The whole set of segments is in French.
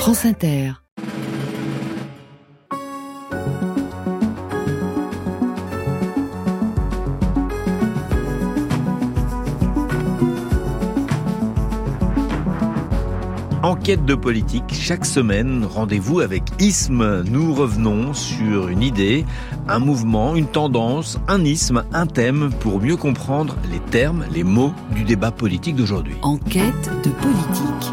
France Inter. Enquête de politique, chaque semaine, rendez-vous avec isme. Nous revenons sur une idée, un mouvement, une tendance, un isme, un thème pour mieux comprendre les termes, les mots du débat politique d'aujourd'hui. Enquête de politique.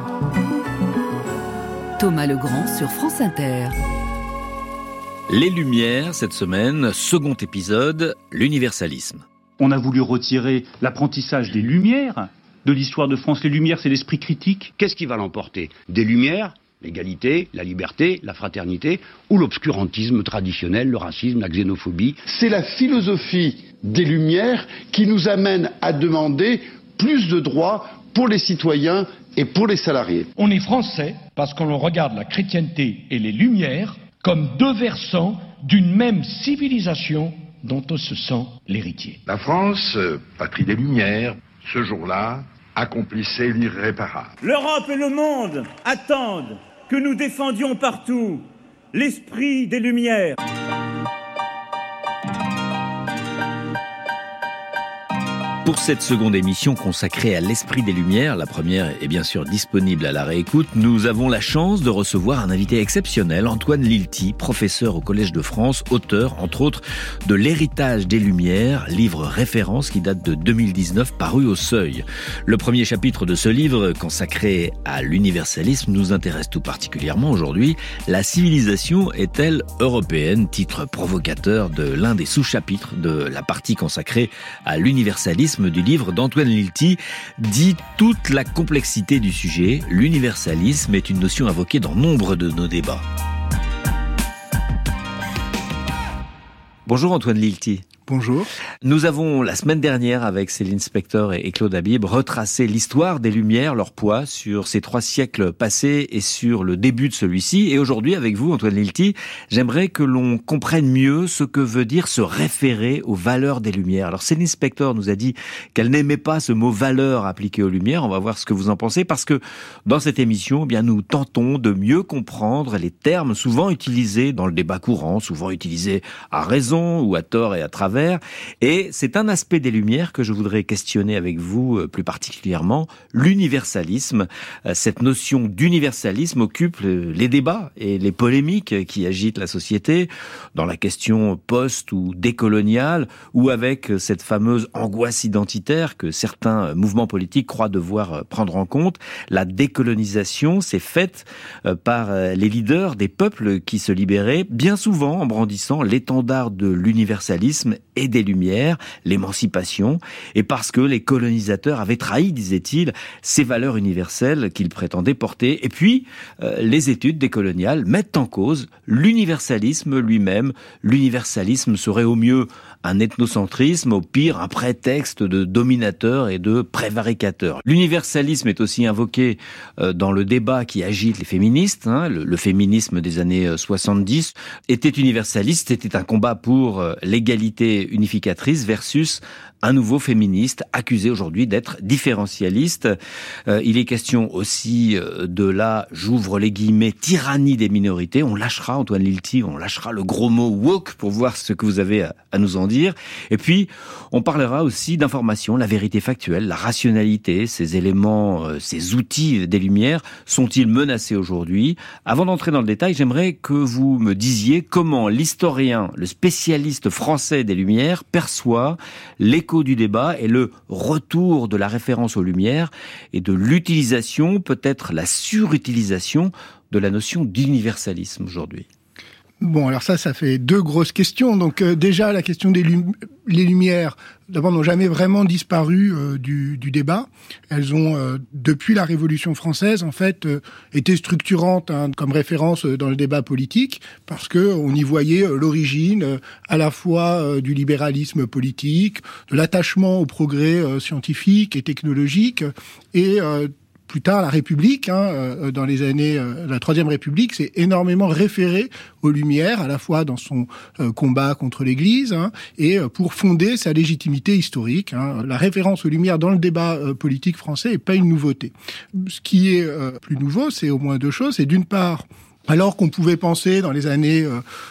Thomas Legrand sur France Inter. Les Lumières, cette semaine, second épisode, l'universalisme. On a voulu retirer l'apprentissage des Lumières de l'histoire de France. Les Lumières, c'est l'esprit critique. Qu'est-ce qui va l'emporter ? Des Lumières, l'égalité, la liberté, la fraternité, ou l'obscurantisme traditionnel, le racisme, la xénophobie ? C'est la philosophie des Lumières qui nous amène à demander plus de droits pour les citoyens et pour les salariés. On est français parce qu'on regarde la chrétienté et les Lumières comme deux versants d'une même civilisation dont on se sent l'héritier. La France, patrie des Lumières, ce jour-là, accomplissait l'irréparable. L'Europe et le monde attendent que nous défendions partout l'esprit des Lumières. Pour cette seconde émission consacrée à l'esprit des Lumières, la première est bien sûr disponible à la réécoute, nous avons la chance de recevoir un invité exceptionnel, Antoine Lilti, professeur au Collège de France, auteur, entre autres, de L'héritage des Lumières, livre référence qui date de 2019, paru au Seuil. Le premier chapitre de ce livre, consacré à l'universalisme, nous intéresse tout particulièrement aujourd'hui. La civilisation est-elle européenne ? Titre provocateur de l'un des sous-chapitres de la partie consacrée à l'universalisme du livre d'Antoine Lilti, dit toute la complexité du sujet. L'universalisme est une notion invoquée dans nombre de nos débats. Bonjour Antoine Lilti. Bonjour. Nous avons, la semaine dernière, avec Céline Spector et Claude Habib, retracé l'histoire des Lumières, leur poids sur ces 3 siècles passés et sur le début de celui-ci. Et aujourd'hui, avec vous, Antoine Lilti, j'aimerais que l'on comprenne mieux ce que veut dire se référer aux valeurs des Lumières. Alors, Céline Spector nous a dit qu'elle n'aimait pas ce mot « valeur » appliqué aux Lumières. On va voir ce que vous en pensez, parce que dans cette émission, eh bien, nous tentons de mieux comprendre les termes souvent utilisés dans le débat courant, souvent utilisés à raison ou à tort et à travers. Et c'est un aspect des Lumières que je voudrais questionner avec vous plus particulièrement, l'universalisme. Cette notion d'universalisme occupe les débats et les polémiques qui agitent la société dans la question post- ou décoloniale, ou avec cette fameuse angoisse identitaire que certains mouvements politiques croient devoir prendre en compte. La décolonisation s'est faite par les leaders des peuples qui se libéraient, bien souvent en brandissant l'étendard de l'universalisme et des Lumières, l'émancipation, et parce que les colonisateurs avaient trahi, disait-il, ces valeurs universelles qu'ils prétendaient porter. Et puis, les études décoloniales mettent en cause l'universalisme lui-même. L'universalisme serait au mieux un ethnocentrisme, au pire un prétexte de dominateur et de prévaricateur. L'universalisme est aussi invoqué dans le débat qui agite les féministes. Le féminisme des années 70 était universaliste, c'était un combat pour l'égalité unificatrice versus un nouveau féministe accusé aujourd'hui d'être différentialiste. Il est question aussi de la, j'ouvre les guillemets, tyrannie des minorités. On lâchera, Antoine Lilti, on lâchera le gros mot woke pour voir ce que vous avez à nous en dire. Et puis, on parlera aussi d'information, la vérité factuelle, la rationalité, ces éléments, ces outils des Lumières, sont-ils menacés aujourd'hui ? Avant d'entrer dans le détail, j'aimerais que vous me disiez comment l'historien, le spécialiste français des Lumières perçoit l'écho du débat et le retour de la référence aux Lumières et de l'utilisation, peut-être la surutilisation de la notion d'universalisme aujourd'hui. Bon, alors ça fait 2 grosses questions. Donc déjà, la question des les Lumières, d'abord, n'ont jamais vraiment disparu du débat. Elles ont, depuis la Révolution française, en fait, été structurantes comme référence dans le débat politique, parce que on y voyait l'origine à la fois du libéralisme politique, de l'attachement au progrès scientifique et technologique, et plus tard, la République, dans les années, la Troisième République, s'est énormément référée aux Lumières, à la fois dans son combat contre l'Église et pour fonder sa légitimité historique. La référence aux Lumières dans le débat politique français n'est pas une nouveauté. Ce qui est plus nouveau, c'est au moins deux choses. C'est d'une part, alors qu'on pouvait penser dans les années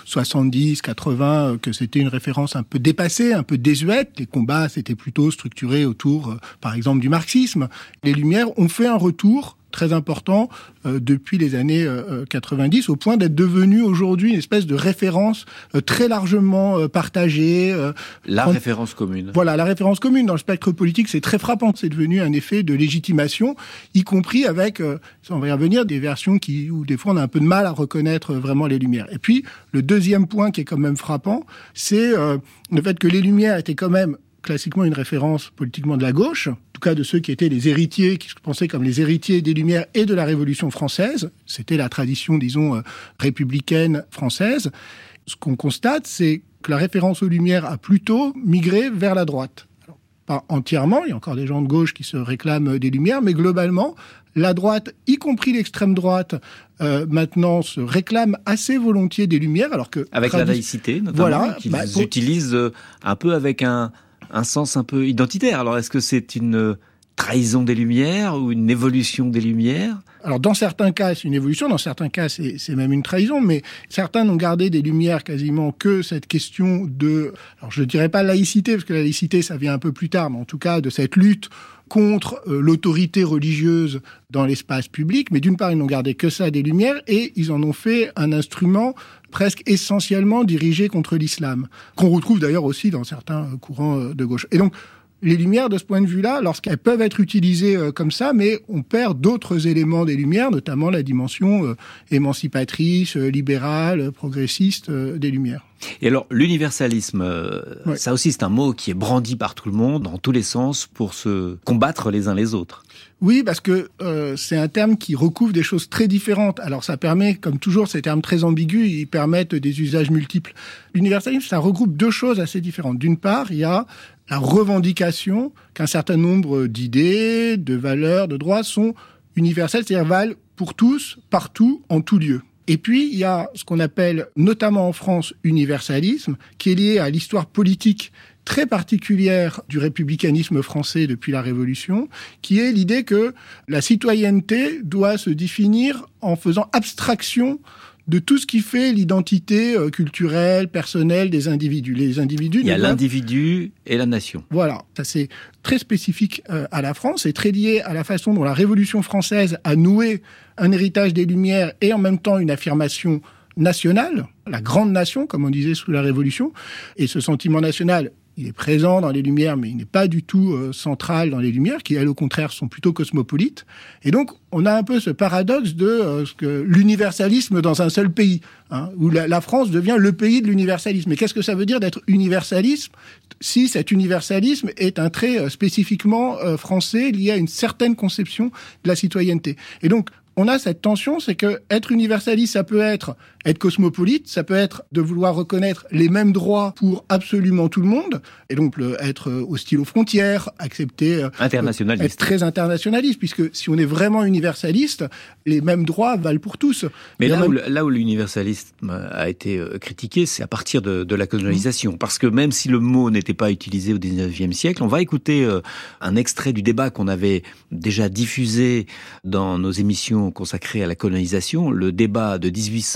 70, 80 que c'était une référence un peu dépassée, un peu désuète, les combats s'étaient plutôt structurés autour, par exemple, du marxisme. Les Lumières ont fait un retour très important depuis les années 90, au point d'être devenu aujourd'hui une espèce de référence très largement partagée. Référence commune. Voilà, la référence commune dans le spectre politique, c'est très frappant. C'est devenu un effet de légitimation, y compris avec, on va y revenir, des versions où des fois on a un peu de mal à reconnaître vraiment les Lumières. Et puis, le deuxième point qui est quand même frappant, c'est le fait que les Lumières étaient quand même classiquement une référence politiquement de la gauche, en tout cas de ceux qui étaient les héritiers, qui se pensaient comme les héritiers des Lumières et de la Révolution française. C'était la tradition, disons, républicaine française. Ce qu'on constate, c'est que la référence aux Lumières a plutôt migré vers la droite. Alors, pas entièrement, il y a encore des gens de gauche qui se réclament des Lumières, mais globalement, la droite, y compris l'extrême droite, maintenant se réclame assez volontiers des Lumières, alors que... Avec la laïcité, notamment, qu'ils utilisent un peu avec un sens un peu identitaire. Alors, est-ce que c'est une trahison des Lumières ou une évolution des Lumières ? Alors, dans certains cas, c'est une évolution, dans certains cas, c'est même une trahison, mais certains n'ont gardé des Lumières quasiment que cette question de... Alors, je ne dirais pas laïcité, parce que la laïcité, ça vient un peu plus tard, mais en tout cas, de cette lutte contre l'autorité religieuse dans l'espace public. Mais d'une part, ils n'ont gardé que ça des Lumières, et ils en ont fait un instrument presque essentiellement dirigé contre l'islam, qu'on retrouve d'ailleurs aussi dans certains courants de gauche. Et donc, les Lumières, de ce point de vue-là, lorsqu'elles peuvent être utilisées comme ça, mais on perd d'autres éléments des Lumières, notamment la dimension émancipatrice, libérale, progressiste des Lumières. Et alors, l'universalisme, ça aussi c'est un mot qui est brandi par tout le monde, dans tous les sens, pour se combattre les uns les autres. Oui, parce que c'est un terme qui recouvre des choses très différentes. Alors ça permet, comme toujours, ces termes très ambigus, ils permettent des usages multiples. L'universalisme, ça regroupe deux choses assez différentes. D'une part, il y a la revendication qu'un certain nombre d'idées, de valeurs, de droits sont universels, c'est-à-dire valent pour tous, partout, en tout lieu. Et puis, il y a ce qu'on appelle, notamment en France, universalisme, qui est lié à l'histoire politique très particulière du républicanisme français depuis la Révolution, qui est l'idée que la citoyenneté doit se définir en faisant abstraction de tout ce qui fait l'identité culturelle, personnelle des individus. Les individus... Il y a l'individu et la nation. Voilà, ça c'est très spécifique à la France et très lié à la façon dont la Révolution française a noué un héritage des Lumières et en même temps une affirmation nationale, la grande nation, comme on disait sous la Révolution. Et ce sentiment national, il est présent dans les Lumières, mais il n'est pas du tout central dans les Lumières, qui, elles, au contraire, sont plutôt cosmopolites. Et donc, on a un peu ce paradoxe de l'universalisme dans un seul pays, où la France devient le pays de l'universalisme. Mais qu'est-ce que ça veut dire d'être universaliste si cet universalisme est un trait spécifiquement français lié à une certaine conception de la citoyenneté ? Et donc, on a cette tension, c'est que être universaliste, ça peut être cosmopolite, ça peut être de vouloir reconnaître les mêmes droits pour absolument tout le monde, et donc être hostile aux frontières, accepter... internationaliste. Être très internationaliste, puisque si on est vraiment universaliste, les mêmes droits valent pour tous. Mais là où l'universalisme a été critiqué, c'est à partir de la colonisation. Parce que même si le mot n'était pas utilisé au XIXe siècle, on va écouter un extrait du débat qu'on avait déjà diffusé dans nos émissions consacrées à la colonisation, le débat de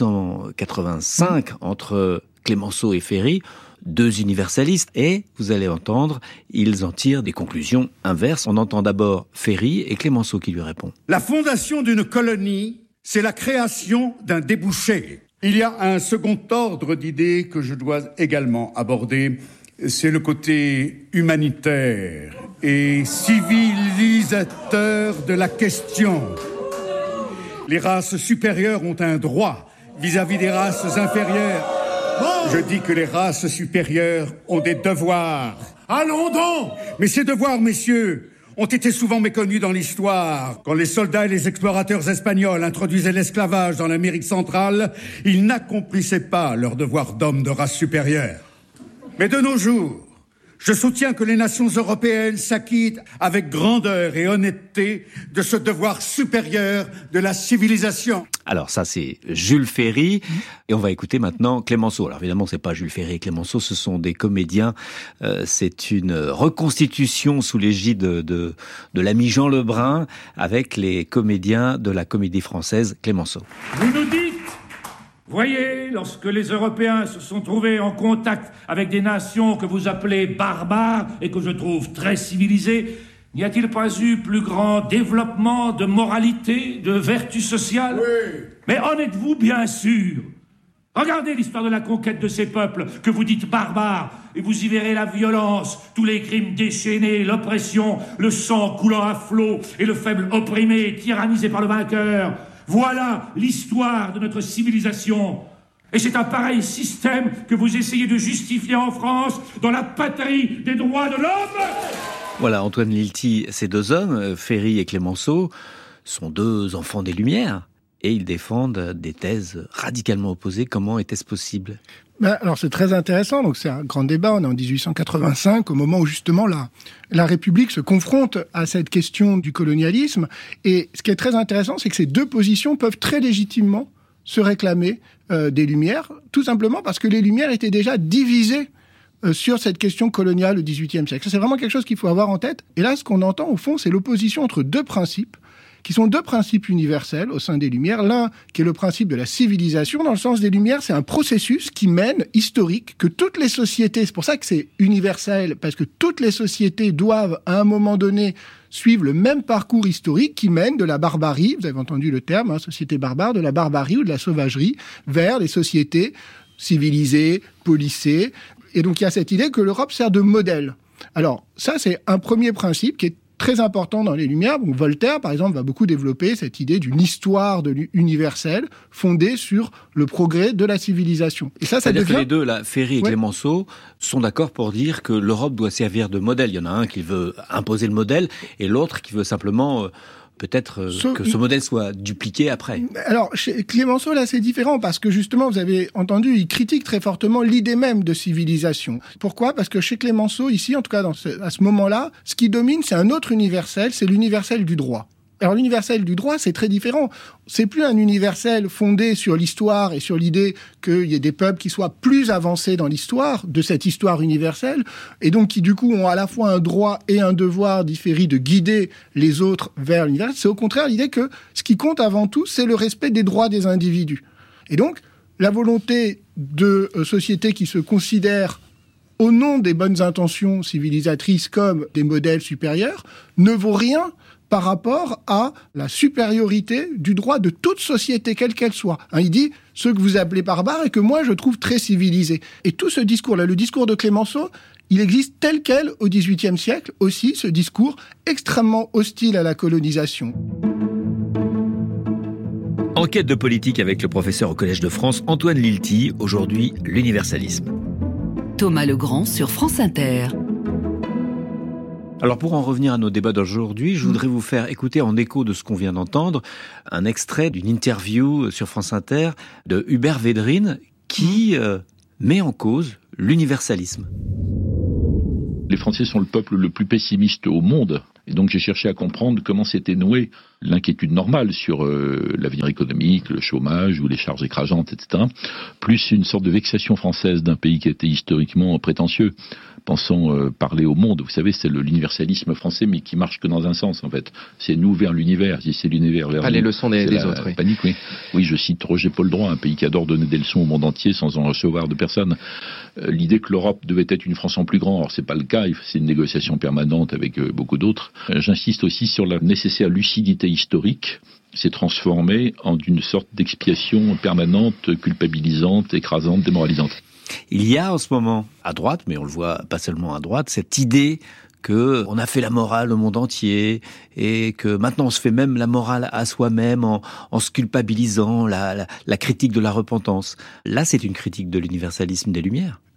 1885 entre Clémenceau et Ferry, deux universalistes, et vous allez entendre, ils en tirent des conclusions inverses. On entend d'abord Ferry et Clémenceau qui lui répond. La fondation d'une colonie, c'est la création d'un débouché. Il y a un second ordre d'idées que je dois également aborder, c'est le côté humanitaire et civilisateur de la question. Les races supérieures ont un droit vis-à-vis des races inférieures. Je dis que les races supérieures ont des devoirs. Allons donc! Mais ces devoirs, messieurs, ont été souvent méconnus dans l'histoire. Quand les soldats et les explorateurs espagnols introduisaient l'esclavage dans l'Amérique centrale, ils n'accomplissaient pas leur devoir d'hommes de race supérieure. Mais de nos jours, Je soutiens que les nations européennes s'acquittent avec grandeur et honnêteté de ce devoir supérieur de la civilisation. Alors ça, c'est Jules Ferry. Et on va écouter maintenant Clémenceau. Alors évidemment, c'est pas Jules Ferry et Clémenceau, ce sont des comédiens. C'est une reconstitution sous l'égide de l'ami Jean Lebrun avec les comédiens de la Comédie Française Clémenceau. Vous nous dites, voyez, lorsque les Européens se sont trouvés en contact avec des nations que vous appelez barbares et que je trouve très civilisées, n'y a-t-il pas eu plus grand développement de moralité, de vertu sociale ? Oui. Mais en êtes-vous bien sûr ? Regardez l'histoire de la conquête de ces peuples que vous dites barbares, et vous y verrez la violence, tous les crimes déchaînés, l'oppression, le sang coulant à flots, et le faible opprimé, tyrannisé par le vainqueur. Voilà l'histoire de notre civilisation. Et c'est un pareil système que vous essayez de justifier en France, dans la patrie des droits de l'homme. Voilà, Antoine Lilti, ces deux hommes, Ferry et Clémenceau, sont deux enfants des Lumières. Et ils défendent des thèses radicalement opposées. Comment était-ce possible ? Alors c'est très intéressant, donc c'est un grand débat, on est en 1885, au moment où justement la République se confronte à cette question du colonialisme, et ce qui est très intéressant, c'est que ces deux positions peuvent très légitimement se réclamer des Lumières, tout simplement parce que les Lumières étaient déjà divisées sur cette question coloniale au XVIIIe siècle. Ça, c'est vraiment quelque chose qu'il faut avoir en tête, et là ce qu'on entend au fond, c'est l'opposition entre deux principes, qui sont deux principes universels au sein des Lumières. L'un, qui est le principe de la civilisation, dans le sens des Lumières, c'est un processus qui mène, historique, que toutes les sociétés, c'est pour ça que c'est universel, parce que toutes les sociétés doivent, à un moment donné, suivre le même parcours historique qui mène de la barbarie, vous avez entendu le terme, société barbare, de la barbarie ou de la sauvagerie, vers les sociétés civilisées, policées. Et donc il y a cette idée que l'Europe sert de modèle. Alors ça, c'est un premier principe qui est très important dans les Lumières. Donc, Voltaire, par exemple, va beaucoup développer cette idée d'une histoire universelle fondée sur le progrès de la civilisation. Et ça C'est-à-dire devient... que les deux, là, Ferry et Clémenceau, sont d'accord pour dire que l'Europe doit servir de modèle. Il y en a un qui veut imposer le modèle et l'autre qui veut simplement... peut-être que ce modèle soit dupliqué après. Alors, chez Clémenceau, là, c'est différent, parce que justement, vous avez entendu, il critique très fortement l'idée même de civilisation. Pourquoi ? Parce que chez Clémenceau, ici, en tout cas, à ce moment-là, ce qui domine, c'est un autre universel, c'est l'universel du droit. Alors l'universel du droit, c'est très différent. C'est plus un universel fondé sur l'histoire et sur l'idée qu'il y ait des peuples qui soient plus avancés dans l'histoire, de cette histoire universelle, et donc qui du coup ont à la fois un droit et un devoir différé de guider les autres vers l'universel. C'est au contraire l'idée que ce qui compte avant tout, c'est le respect des droits des individus. Et donc, la volonté de sociétés qui se considèrent au nom des bonnes intentions civilisatrices comme des modèles supérieurs ne vaut rien par rapport à la supériorité du droit de toute société, quelle qu'elle soit. Il dit « ceux que vous appelez barbares et que moi je trouve très civilisés ». Et tout ce discours-là, le discours de Clémenceau, il existe tel quel au XVIIIe siècle, aussi ce discours extrêmement hostile à la colonisation. Enquête de politique avec le professeur au Collège de France, Antoine Lilti, aujourd'hui l'universalisme. Thomas Legrand sur France Inter. Alors pour en revenir à nos débats d'aujourd'hui, je voudrais vous faire écouter en écho de ce qu'on vient d'entendre un extrait d'une interview sur France Inter de Hubert Védrine qui met en cause l'universalisme. Les Français sont le peuple le plus pessimiste au monde. Et donc j'ai cherché à comprendre comment s'était nouée l'inquiétude normale sur l'avenir économique, le chômage ou les charges écrasantes, etc. Plus une sorte de vexation française d'un pays qui était historiquement prétentieux, pensant parler au monde. Vous savez, c'est l'universalisme français, mais qui marche que dans un sens, en fait. C'est nous vers l'univers, si c'est l'univers vers nous. Pas les leçons des autres, oui. Panique, oui. Oui, je cite Roger Paul Droit, un pays qui adore donner des leçons au monde entier sans en recevoir de personne. L'idée que l'Europe devait être une France en plus grand, alors c'est pas le cas, c'est une négociation permanente avec beaucoup d'autres. J'insiste aussi sur la nécessaire lucidité historique. C'est transformé en une sorte d'expiation permanente, culpabilisante, écrasante, démoralisante. Il y a en ce moment, à droite, mais on le voit pas seulement à droite, cette idée que on a fait la morale au monde entier et que maintenant on se fait même la morale à soi-même en se culpabilisant, la critique de la repentance. Là, c'est une critique de l'universalisme des Lumières.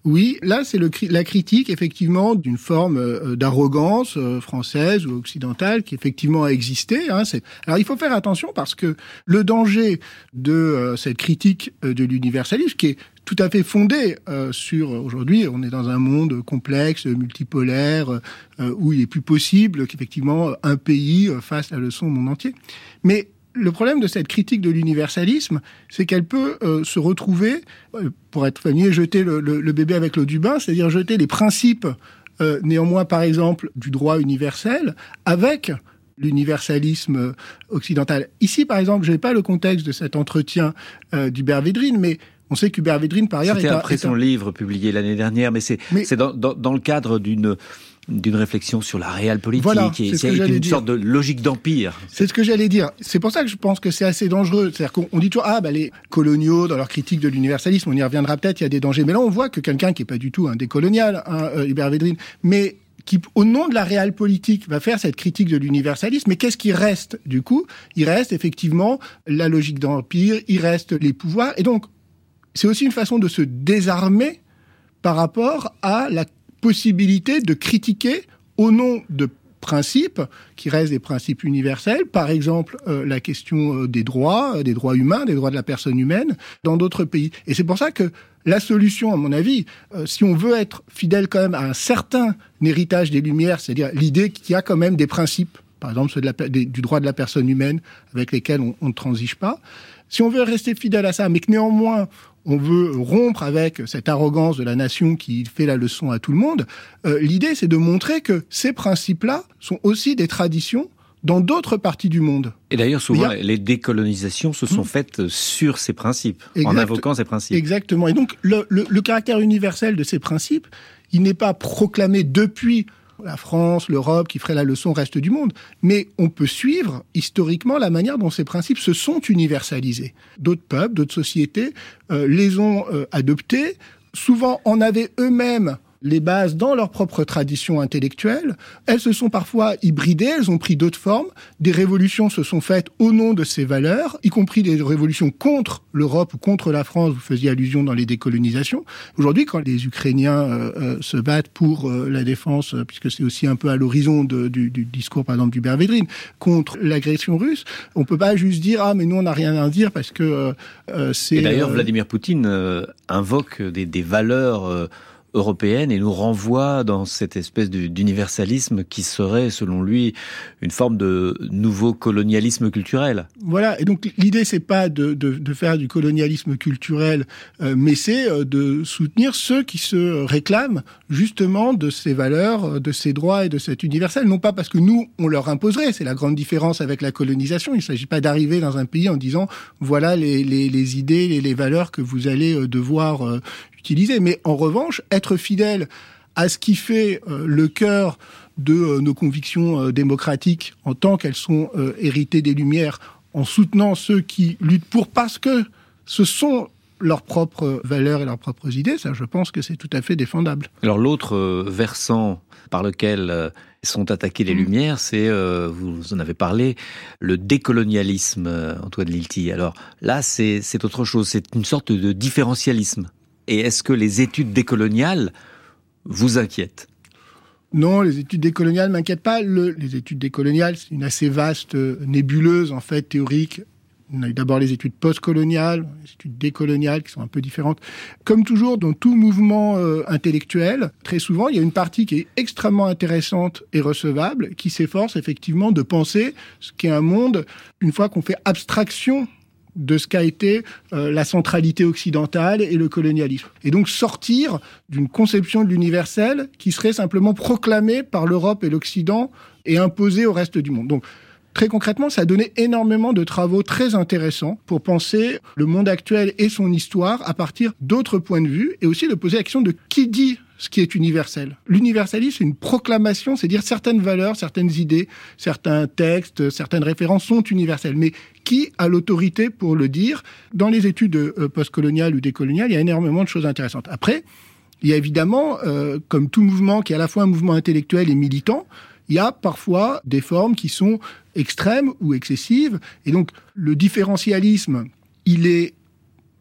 Oui, là, c'est la critique, effectivement, d'une forme d'arrogance française ou occidentale qui, effectivement, a existé. Alors, il faut faire attention parce que le danger de cette critique de l'universalisme, qui est tout à fait fondée sur... Aujourd'hui, on est dans un monde complexe, multipolaire, où il est plus possible qu'effectivement un pays fasse la leçon au monde entier. Mais le problème de cette critique de l'universalisme, c'est qu'elle peut se retrouver, pour être familier, jeter le bébé avec l'eau du bain, c'est-à-dire jeter les principes, néanmoins, par exemple, du droit universel, avec l'universalisme occidental. Ici, par exemple, je n'ai pas le contexte de cet entretien d'Hubert Védrine, mais on sait qu'Hubert Védrine, par ailleurs... C'était après son livre publié l'année dernière, mais c'est dans le cadre d'une réflexion sur la réelle politique, voilà, et c'est une sorte de logique d'empire. C'est ce que j'allais dire. C'est pour ça que je pense que c'est assez dangereux. C'est-à-dire qu'on dit toujours, les coloniaux, dans leur critique de l'universalisme, on y reviendra peut-être, il y a des dangers. Mais là, on voit que quelqu'un qui est pas du tout un décolonial, Hubert Védrine, mais qui, au nom de la réelle politique, va faire cette critique de l'universalisme. Mais qu'est-ce qui reste, du coup? Il reste effectivement la logique d'empire, il reste les pouvoirs. Et donc, c'est aussi une façon de se désarmer par rapport à la possibilité de critiquer au nom de principes qui restent des principes universels, par exemple la question des droits humains, des droits de la personne humaine dans d'autres pays. Et c'est pour ça que la solution, à mon avis, si on veut être fidèle quand même à un certain héritage des Lumières, c'est-à-dire l'idée qu'il y a quand même des principes, par exemple ceux du droit de la personne humaine avec lesquels on ne transige pas, si on veut rester fidèle à ça, mais que néanmoins on veut rompre avec cette arrogance de la nation qui fait la leçon à tout le monde, l'idée c'est de montrer que ces principes-là sont aussi des traditions dans d'autres parties du monde. Et d'ailleurs, souvent, les décolonisations se sont faites sur ces principes, en invoquant ces principes. Exactement. Et donc, le caractère universel de ces principes, il n'est pas proclamé depuis la France, l'Europe, qui ferait la leçon au reste du monde. Mais on peut suivre historiquement la manière dont ces principes se sont universalisés. D'autres peuples, d'autres sociétés les ont adoptés, souvent en avaient eux-mêmes les bases dans leur propre tradition intellectuelle. Elles se sont parfois hybridées, elles ont pris d'autres formes. Des révolutions se sont faites au nom de ces valeurs, y compris des révolutions contre l'Europe ou contre la France, vous faisiez allusion dans les décolonisations. Aujourd'hui, quand les Ukrainiens se battent pour la défense, puisque c'est aussi un peu à l'horizon du discours, par exemple, d'Hubert Védrine, contre l'agression russe, on peut pas juste dire « Ah, mais nous, on n'a rien à dire parce que c'est... » Et d'ailleurs, Vladimir Poutine invoque des valeurs européenne et nous renvoie dans cette espèce d'universalisme qui serait, selon lui, une forme de nouveau colonialisme culturel. Voilà, et donc l'idée, c'est pas de faire du colonialisme culturel, mais c'est de soutenir ceux qui se réclament justement de ces valeurs, de ces droits et de cet universel. Non pas parce que nous, on leur imposerait, c'est la grande différence avec la colonisation. Il ne s'agit pas d'arriver dans un pays en disant voilà les idées, les valeurs que vous allez devoir utiliser. Mais en revanche, être fidèle à ce qui fait le cœur de nos convictions démocratiques en tant qu'elles sont héritées des Lumières, en soutenant ceux qui luttent parce que ce sont leurs propres valeurs et leurs propres idées, ça je pense que c'est tout à fait défendable. Alors l'autre versant par lequel sont attaquées les Lumières, c'est, vous en avez parlé, le décolonialisme, Antoine Lilti. Alors là, c'est autre chose, c'est une sorte de différentialisme. Et est-ce que les études décoloniales vous inquiètent ? Non, les études décoloniales m'inquiètent pas. Les études décoloniales, c'est une assez vaste nébuleuse, en fait, théorique. On a eu d'abord les études postcoloniales, les études décoloniales, qui sont un peu différentes. Comme toujours, dans tout mouvement intellectuel, très souvent, il y a une partie qui est extrêmement intéressante et recevable, qui s'efforce effectivement de penser ce qu'est un monde, une fois qu'on fait abstraction de ce qu'a été la centralité occidentale et le colonialisme. Et donc sortir d'une conception de l'universel qui serait simplement proclamée par l'Europe et l'Occident et imposée au reste du monde. Donc très concrètement, ça a donné énormément de travaux très intéressants pour penser le monde actuel et son histoire à partir d'autres points de vue et aussi de poser la question de qui dit ce qui est universel. L'universalisme, c'est une proclamation, c'est dire certaines valeurs, certaines idées, certains textes, certaines références sont universelles. Mais qui a l'autorité pour le dire ? Dans les études postcoloniales ou décoloniales, il y a énormément de choses intéressantes. Après, il y a évidemment, comme tout mouvement qui est à la fois un mouvement intellectuel et militant, il y a parfois des formes qui sont extrêmes ou excessives. Et donc, le différentialisme, il est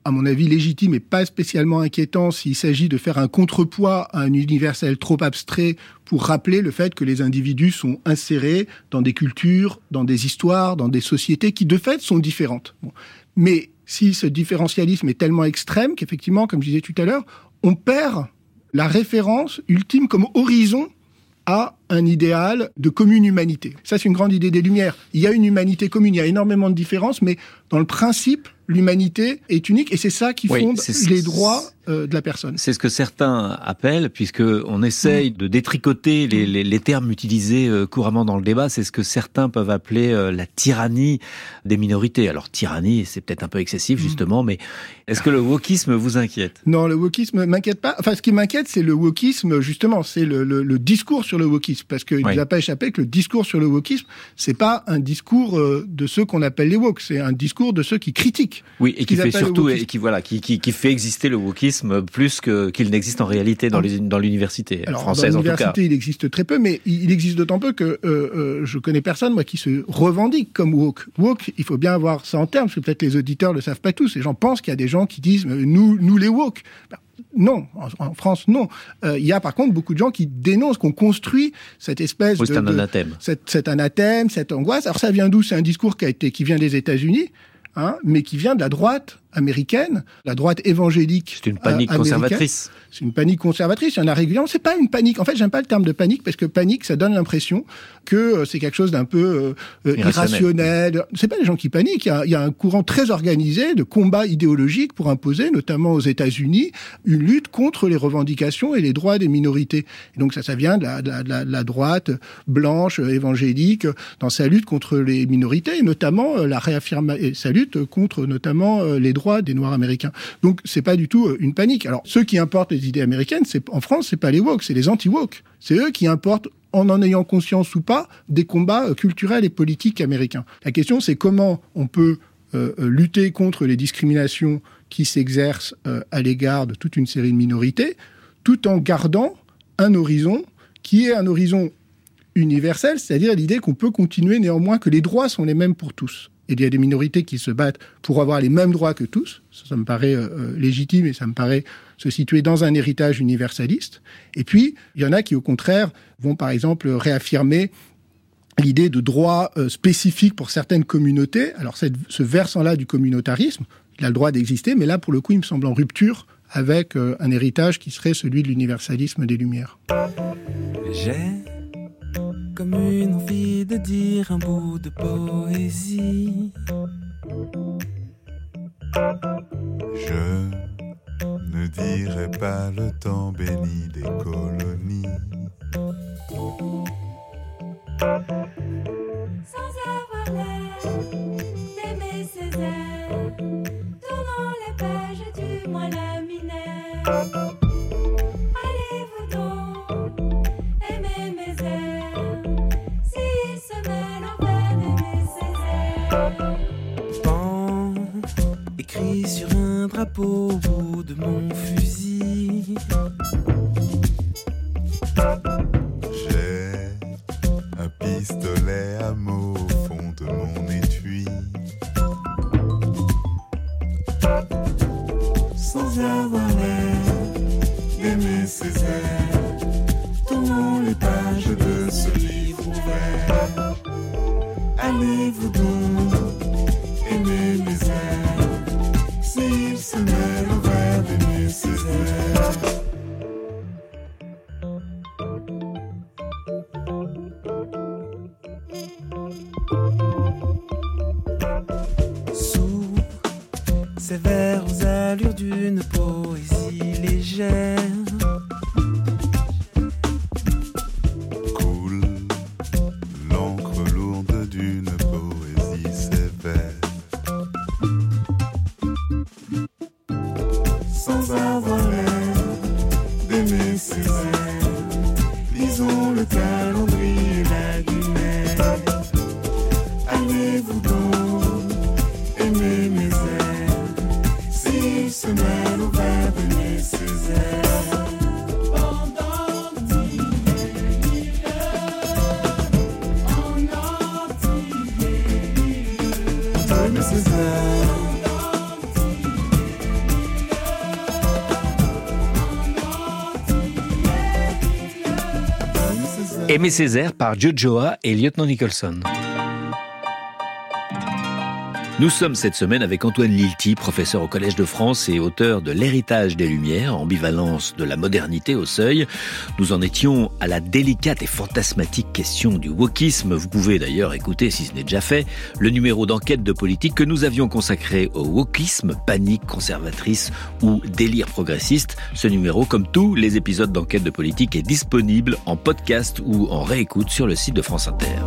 à mon avis, légitime et pas spécialement inquiétant s'il s'agit de faire un contrepoids à un universel trop abstrait pour rappeler le fait que les individus sont insérés dans des cultures, dans des histoires, dans des sociétés qui, de fait, sont différentes. Bon. Mais si ce différentialisme est tellement extrême qu'effectivement, comme je disais tout à l'heure, on perd la référence ultime comme horizon à un idéal de commune humanité. Ça, c'est une grande idée des Lumières. Il y a une humanité commune, il y a énormément de différences, mais dans le principe, l'humanité est unique et c'est ça qui fonde les droits de la personne. C'est ce que certains appellent, puisque on essaye de détricoter les termes utilisés couramment dans le débat, c'est ce que certains peuvent appeler la tyrannie des minorités. Alors tyrannie, c'est peut-être un peu excessif justement, mais est-ce que le wokisme vous inquiète ? Non, le wokisme m'inquiète pas. Enfin, ce qui m'inquiète, c'est le wokisme, justement, c'est le discours sur le wokisme, parce qu'il ne nous a pas échappé que le discours sur le wokisme, c'est pas un discours de ceux qu'on appelle les woke, c'est un discours de ceux qui critiquent. Oui, et qui fait surtout, et qui fait exister le wokisme plus qu'il n'existe en réalité dans l'université française, dans en tout cas. L'université, il existe très peu, mais il existe d'autant peu que je connais personne, moi, qui se revendique comme woke. Woke, il faut bien avoir ça en termes, parce que peut-être les auditeurs le savent pas tous. Les gens pensent qu'il y a des gens qui disent nous les woke. Non, en France, non. Il y a par contre beaucoup de gens qui dénoncent qu'on construit cette espèce c'est un anathème. Cet anathème, cette angoisse. Alors ça vient d'où ? C'est un discours qui vient des États-Unis, mais qui vient de la droite américaine, la droite évangélique. C'est une panique conservatrice. C'est une panique conservatrice. Il y en a régulièrement. C'est pas une panique. En fait, j'aime pas le terme de panique parce que panique, ça donne l'impression que c'est quelque chose d'un peu irrationnel. C'est pas les gens qui paniquent. Il y a un courant très organisé de combat idéologique pour imposer, notamment aux États-Unis, une lutte contre les revendications et les droits des minorités. Et donc ça vient de la droite blanche évangélique dans sa lutte contre les minorités, et notamment sa lutte contre notamment les droits des Noirs américains. Donc c'est pas du tout une panique. Alors ceux qui importent les idées américaines, en France, c'est pas les woke, c'est les anti-woke. C'est eux qui importent, en ayant conscience ou pas, des combats culturels et politiques américains. La question, c'est comment on peut lutter contre les discriminations qui s'exercent à l'égard de toute une série de minorités, tout en gardant un horizon qui est un horizon universel, c'est-à-dire l'idée qu'on peut continuer néanmoins, que les droits sont les mêmes pour tous. Et il y a des minorités qui se battent pour avoir les mêmes droits que tous. Ça me paraît légitime et ça me paraît se situer dans un héritage universaliste. Et puis, il y en a qui, au contraire, vont par exemple réaffirmer l'idée de droits spécifiques pour certaines communautés. Alors, ce versant-là du communautarisme, il a le droit d'exister, mais là, pour le coup, il me semble en rupture avec un héritage qui serait celui de l'universalisme des Lumières. J'ai comme une envie de dire un bout de poésie. Je ne dirai pas le temps béni des colonies. Sans avoir l'air d'aimer ses airs, tournant les pages du moine laminaire. Allez-vous donc aimer mes airs, s'ils se mêlent en vain d'aimer ses airs. Pan, écrit sur un drapeau au bout de mon fusil. J'ai un pistolet à mots au fond de mon étui. Sans avoir l'air d'aimer ses airs, tournons les pages de ce livre ouvert. Allez-vous donc aimer mes airs, s'ils se mêlent au verre d'aimer ses airs. Sous ces vers aux allures d'une poésie légère, coule l'encre lourde d'une poésie sévère. Sans avoir l'air d'aimer ses airs, lisons le calendrier lagunaire. Allez-vous donc aimer mes airs, s'ils se mêlent au verre d'aimer ses airs. Pendant 10 000 heures, en entier, aimer ses airs. Aimé Césaire par Jojoa et Lieutenant Nicholson. Nous sommes cette semaine avec Antoine Lilti, professeur au Collège de France et auteur de L'héritage des Lumières, ambivalence de la modernité au seuil. Nous en étions à la délicate et fantasmatique question du wokisme. Vous pouvez d'ailleurs écouter, si ce n'est déjà fait, le numéro d'enquête de politique que nous avions consacré au wokisme, panique conservatrice ou délire progressiste. Ce numéro, comme tous les épisodes d'enquête de politique, est disponible en podcast ou en réécoute sur le site de France Inter.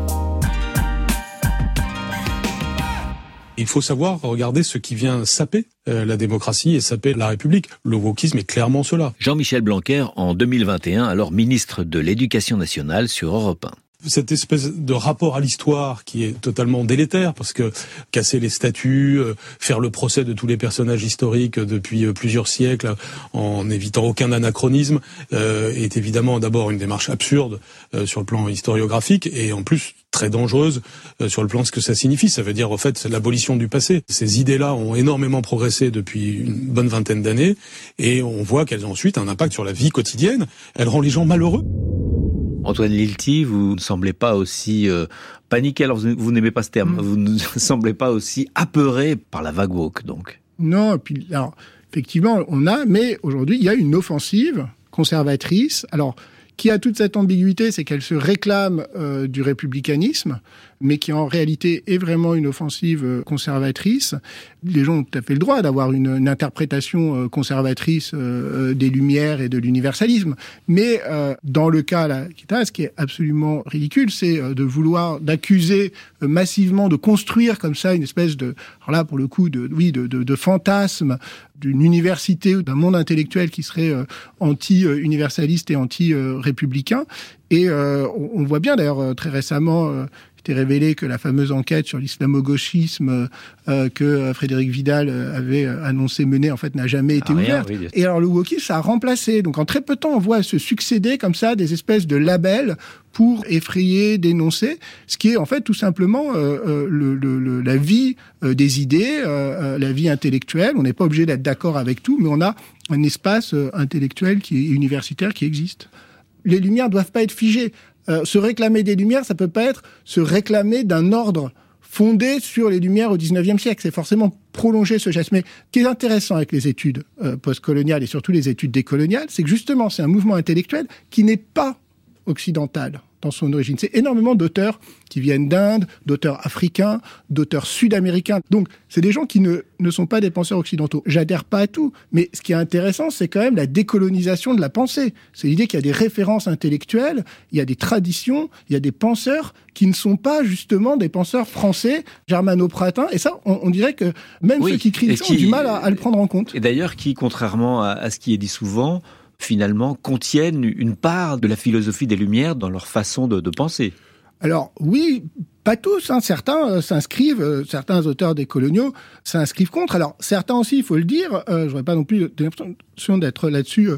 Il faut savoir regarder ce qui vient saper la démocratie et saper la République. Le wokisme est clairement cela. Jean-Michel Blanquer, en 2021, alors ministre de l'Éducation nationale sur Europe 1. Cette espèce de rapport à l'histoire qui est totalement délétère, parce que casser les statues, faire le procès de tous les personnages historiques depuis plusieurs siècles en évitant aucun anachronisme, est évidemment d'abord une démarche absurde sur le plan historiographique et en plus très dangereuse sur le plan de ce que ça signifie. Ça veut dire, en fait, l'abolition du passé. Ces idées-là ont énormément progressé depuis une bonne vingtaine d'années et on voit qu'elles ont ensuite un impact sur la vie quotidienne. Elles rendent les gens malheureux. Antoine Lilti, vous ne semblez pas aussi paniqué, alors vous n'aimez pas ce terme, vous ne semblez pas aussi apeuré par la vague woke, donc. Non, et puis, alors, effectivement, mais aujourd'hui, il y a une offensive conservatrice, alors, qui a toute cette ambiguïté, c'est qu'elle se réclame du républicanisme, mais qui en réalité est vraiment une offensive conservatrice. Les gens ont tout à fait le droit d'avoir une interprétation conservatrice des Lumières et de l'universalisme. Mais dans le cas là, ce qui est absolument ridicule, c'est d'accuser massivement, de construire comme ça une espèce de, alors là pour le coup, de fantasme d'une université ou d'un monde intellectuel qui serait anti-universaliste et anti-républicain. Et on voit bien d'ailleurs très récemment, c'était révélé que la fameuse enquête sur l'islamo-gauchisme que Frédéric Vidal avait annoncé mener, en fait, n'a jamais été ouverte. Oui, et alors le wokisme, ça a remplacé. Donc en très peu de temps, on voit se succéder comme ça des espèces de labels pour effrayer, dénoncer, ce qui est en fait tout simplement la vie des idées, la vie intellectuelle. On n'est pas obligé d'être d'accord avec tout, mais on a un espace intellectuel qui est universitaire qui existe. Les Lumières ne doivent pas être figées. Se réclamer des Lumières, ça peut pas être se réclamer d'un ordre fondé sur les Lumières au XIXe siècle. C'est forcément prolonger ce geste. Mais ce qui est intéressant avec les études postcoloniales et surtout les études décoloniales, c'est que justement, c'est un mouvement intellectuel qui n'est pas occidental dans son origine. C'est énormément d'auteurs qui viennent d'Inde, d'auteurs africains, d'auteurs sud-américains. Donc, c'est des gens qui ne sont pas des penseurs occidentaux. J'adhère pas à tout, mais ce qui est intéressant, c'est quand même la décolonisation de la pensée. C'est l'idée qu'il y a des références intellectuelles, il y a des traditions, il y a des penseurs qui ne sont pas justement des penseurs français, germano-pratins. Et ça, on dirait que même ceux qui crient ça ont du mal à le prendre en compte. Et d'ailleurs, qui, contrairement à ce qui est dit souvent, finalement, contiennent une part de la philosophie des Lumières dans leur façon de penser. Alors oui, pas tous. Certains s'inscrivent, certains auteurs décoloniaux s'inscrivent contre. Alors certains aussi, il faut le dire, je n'aurais pas non plus l'impression d'être là-dessus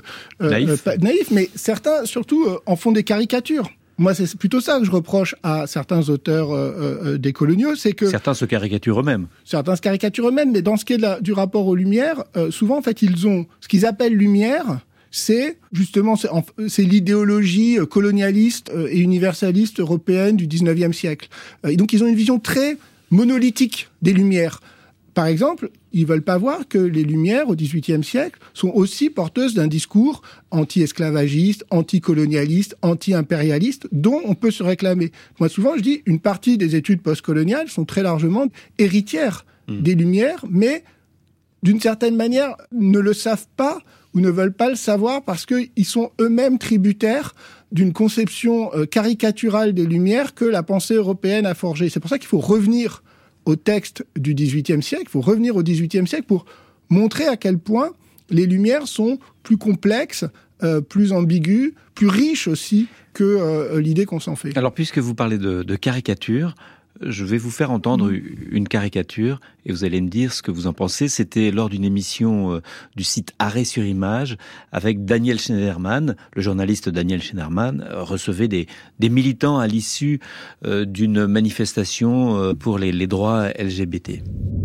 naïf, mais certains surtout en font des caricatures. Moi, c'est plutôt ça que je reproche à certains auteurs décoloniaux, c'est que... Certains se caricaturent eux-mêmes. Certains se caricaturent eux-mêmes, mais dans ce qui est du rapport aux Lumières, souvent, en fait, ils ont ce qu'ils appellent Lumière. C'est justement c'est l'idéologie colonialiste et universaliste européenne du XIXe siècle. Et donc ils ont une vision très monolithique des Lumières. Par exemple, ils veulent pas voir que les Lumières au XVIIIe siècle sont aussi porteuses d'un discours anti-esclavagiste, anti-colonialiste, anti-impérialiste, dont on peut se réclamer. Moi, souvent, je dis une partie des études postcoloniales sont très largement héritières des Lumières, mais d'une certaine manière ne le savent pas ou ne veulent pas le savoir parce qu'ils sont eux-mêmes tributaires d'une conception caricaturale des Lumières que la pensée européenne a forgée. C'est pour ça qu'il faut revenir au texte du XVIIIe siècle, il faut revenir au XVIIIe siècle pour montrer à quel point les Lumières sont plus complexes, plus ambiguës, plus riches aussi que l'idée qu'on s'en fait. Alors, puisque vous parlez de caricature, je vais vous faire entendre une caricature et vous allez me dire ce que vous en pensez. C'était lors d'une émission du site Arrêt sur Image avec Daniel Schneiderman. Le journaliste Daniel Schneiderman recevait des militants à l'issue d'une manifestation pour les droits LGBT.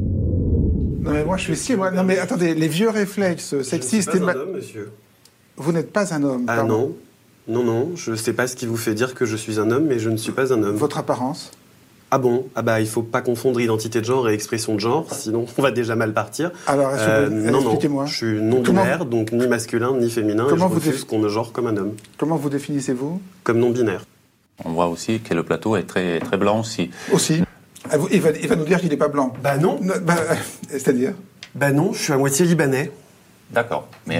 Non mais moi je suis ici. Non mais attendez, les vieux réflexes sexistes... Vous n'êtes pas un homme, monsieur. Vous n'êtes pas un homme. Ah non. Non, je sais pas ce qui vous fait dire que je suis un homme, mais je ne suis pas un homme. Votre apparence ? Ah bon ? Ah bah il faut pas confondre identité de genre et expression de genre, sinon on va déjà mal partir. Alors expliquez-moi. Non, je suis non-binaire, donc ni masculin ni féminin, et je refuse qu'on me genre comme un homme. Comment vous définissez-vous ? Comme non-binaire. On voit aussi que le plateau est très, très blanc aussi. Aussi ? Il va nous dire qu'il n'est pas blanc. Bah non. C'est-à-dire ? Bah non, je suis à moitié libanais. D'accord, mais...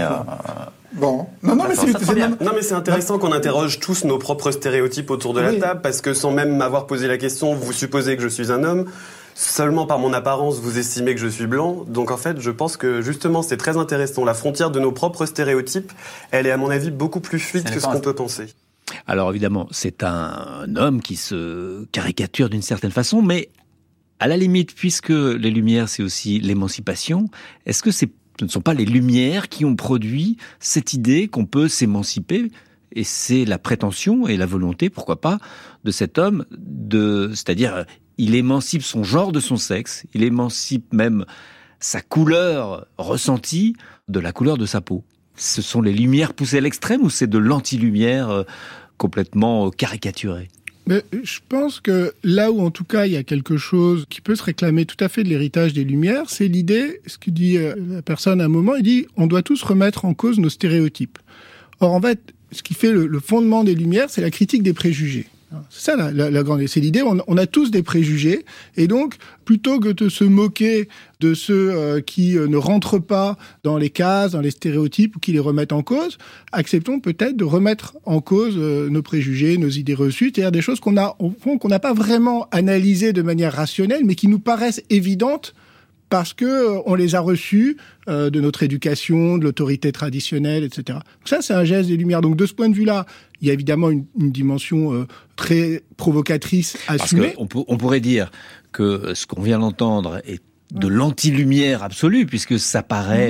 Bon, non, mais c'est intéressant qu'on interroge tous nos propres stéréotypes autour de la table, parce que sans même m'avoir posé la question, vous supposez que je suis un homme, seulement par mon apparence, vous estimez que je suis blanc. Donc en fait, je pense que justement, c'est très intéressant. La frontière de nos propres stéréotypes, elle est à mon avis beaucoup plus fluide que ce qu'on peut penser. Alors évidemment, c'est un homme qui se caricature d'une certaine façon, mais à la limite, puisque les Lumières, c'est aussi l'émancipation, est-ce que ce ne sont pas les Lumières qui ont produit cette idée qu'on peut s'émanciper? Et c'est la prétention et la volonté, pourquoi pas, de cet homme, c'est-à-dire, il émancipe son genre de son sexe, il émancipe même sa couleur ressentie de la couleur de sa peau. Ce sont les Lumières poussées à l'extrême ou c'est de l'anti-lumière complètement caricaturé? Mais je pense que là où, en tout cas, il y a quelque chose qui peut se réclamer tout à fait de l'héritage des Lumières, c'est l'idée, ce que dit la personne à un moment, il dit « on doit tous remettre en cause nos stéréotypes ». Or, en fait, ce qui fait le fondement des Lumières, c'est la critique des préjugés. C'est ça la grande... C'est l'idée, on a tous des préjugés, et donc, plutôt que de se moquer de ceux qui ne rentrent pas dans les cases, dans les stéréotypes, ou qui les remettent en cause, acceptons peut-être de remettre en cause nos préjugés, nos idées reçues, c'est-à-dire des choses qu'on n'a pas vraiment analysées de manière rationnelle, mais qui nous paraissent évidentes, parce que on les a reçus de notre éducation, de l'autorité traditionnelle, etc. Donc ça, c'est un geste des Lumières. Donc de ce point de vue-là, il y a évidemment une dimension très provocatrice assumée. Parce qu'on pourrait dire que ce qu'on vient d'entendre est de l'anti-lumière absolue, puisque ça paraît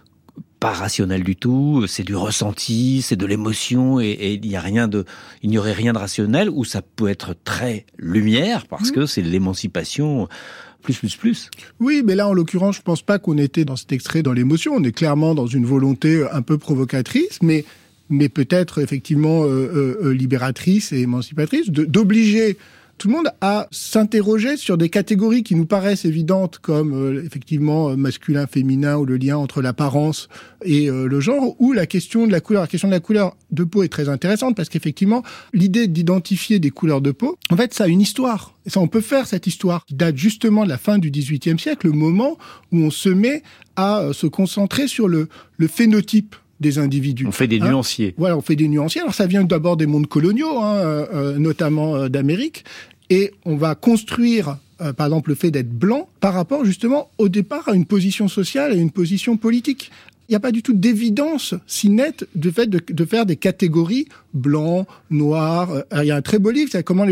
pas rationnel du tout, c'est du ressenti, c'est de l'émotion, et il n'y aurait rien de rationnel, ou ça peut être très lumière, parce que c'est l'émancipation... plus. Oui, mais là, en l'occurrence, je pense pas qu'on était dans cet extrait dans l'émotion. On est clairement dans une volonté un peu provocatrice, mais peut-être effectivement libératrice et émancipatrice, d'obliger tout le monde à s'interroger sur des catégories qui nous paraissent évidentes, comme effectivement masculin, féminin, ou le lien entre l'apparence et le genre, ou la question de la couleur. La question de la couleur de peau est très intéressante, parce qu'effectivement, l'idée d'identifier des couleurs de peau, en fait, ça a une histoire. Et ça, on peut faire cette histoire qui date justement de la fin du XVIIIe siècle, le moment où on se met à se concentrer sur le phénotype des individus. On fait des nuanciers. Voilà, on fait des nuanciers. Alors ça vient d'abord des mondes coloniaux, notamment d'Amérique, et on va construire, par exemple, le fait d'être blanc par rapport justement au départ à une position sociale et une position politique. Il n'y a pas du tout d'évidence si nette de fait de faire des catégories blanc, noir. Il y a un très beau livre, c'est qui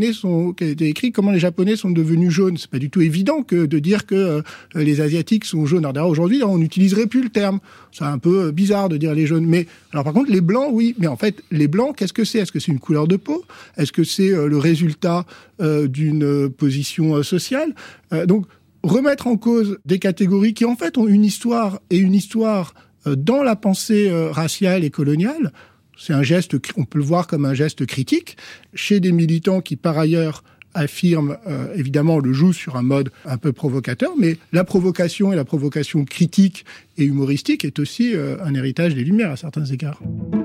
a été écrit comment les Japonais sont devenus jaunes. C'est pas du tout évident de dire que les Asiatiques sont jaunes. Alors aujourd'hui, on n'utiliserait plus le terme. C'est un peu bizarre de dire les jaunes. Mais alors par contre, les blancs, oui. Mais en fait, les blancs, qu'est-ce que c'est? Est-ce que c'est une couleur de peau? Est-ce que c'est le résultat d'une position sociale? Donc remettre en cause des catégories qui en fait ont une histoire, et une histoire dans la pensée raciale et coloniale, c'est un geste, on peut le voir comme un geste critique, chez des militants qui par ailleurs affirment, évidemment, le jouent sur un mode un peu provocateur, mais la provocation et la provocation critique et humoristique est aussi un héritage des Lumières à certains égards.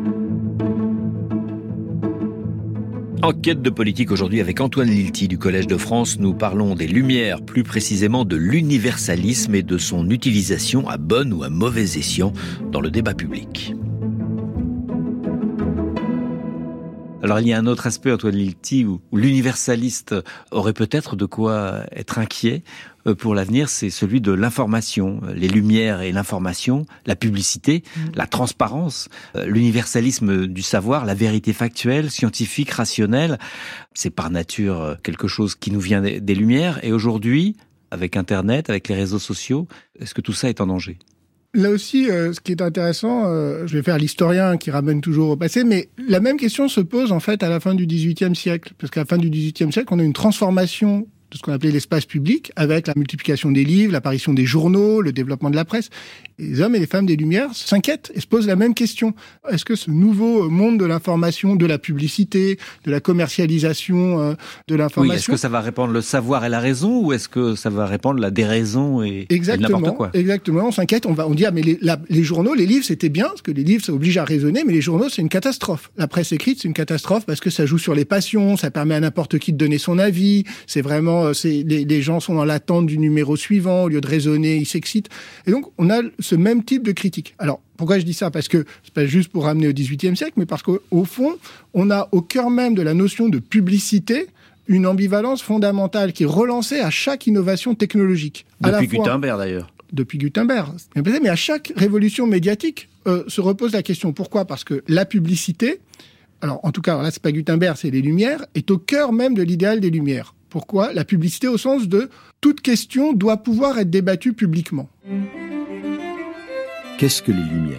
Enquête de politique aujourd'hui avec Antoine Lilti du Collège de France. Nous parlons des Lumières, plus précisément de l'universalisme et de son utilisation à bon ou à mauvais escient dans le débat public. Alors il y a un autre aspect, Antoine Lilti, où l'universaliste aurait peut-être de quoi être inquiet pour l'avenir, c'est celui de l'information. Les Lumières et l'information, la publicité, la transparence, l'universalisme du savoir, la vérité factuelle, scientifique, rationnelle, c'est par nature quelque chose qui nous vient des Lumières. Et aujourd'hui, avec Internet, avec les réseaux sociaux, est-ce que tout ça est en danger ? Là aussi, ce qui est intéressant, je vais faire l'historien qui ramène toujours au passé, mais la même question se pose en fait à la fin du XVIIIe siècle. Parce qu'à la fin du XVIIIe siècle, on a une transformation de ce qu'on appelait l'espace public, avec la multiplication des livres, l'apparition des journaux, le développement de la presse. Et les hommes et les femmes des Lumières s'inquiètent et se posent la même question. Est-ce que ce nouveau monde de l'information, de la publicité, de la commercialisation de l'information... Oui, est-ce que ça va répandre le savoir et la raison, ou est-ce que ça va répandre la déraison et n'importe quoi? Exactement, on s'inquiète, on dit, ah mais les journaux, les livres, c'était bien, parce que les livres, ça oblige à raisonner, mais les journaux, c'est une catastrophe. La presse écrite, c'est une catastrophe parce que ça joue sur les passions, ça permet à n'importe qui de donner son avis, c'est vraiment, les gens sont dans l'attente du numéro suivant, au lieu de raisonner, ils s'excitent. Et donc, on a ce même type de critique. Alors, pourquoi je dis ça? Parce que c'est pas juste pour ramener au XVIIIe siècle, mais parce qu'au fond, on a au cœur même de la notion de publicité une ambivalence fondamentale qui est relancée à chaque innovation technologique. Depuis Gutenberg, d'ailleurs. Depuis Gutenberg. Mais à chaque révolution médiatique, se repose la question. Pourquoi? Parce que la publicité, alors en tout cas, alors là, c'est pas Gutenberg, c'est les Lumières, est au cœur même de l'idéal des Lumières. Pourquoi? La publicité au sens de toute question doit pouvoir être débattue publiquement. Qu'est-ce que les Lumières?